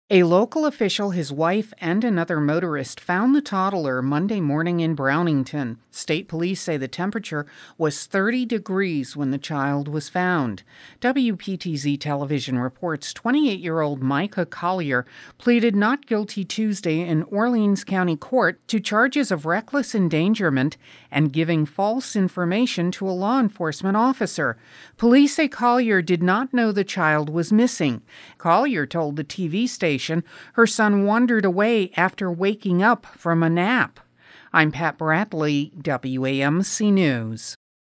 A local official, his wife, and another motorist found the toddler Monday morning in Brownington. State police say the temperature was 30 degrees when the child was found. WPTZ television reports 28-year-old Micah Collier pleaded not guilty Tuesday in Orleans County Court to charges of reckless endangerment and giving false information to a law enforcement officer. Police say Collier did not know the child was missing. Collier told the TV station her son wandered away after waking up from a nap. I'm Pat Bradley, WAMC News.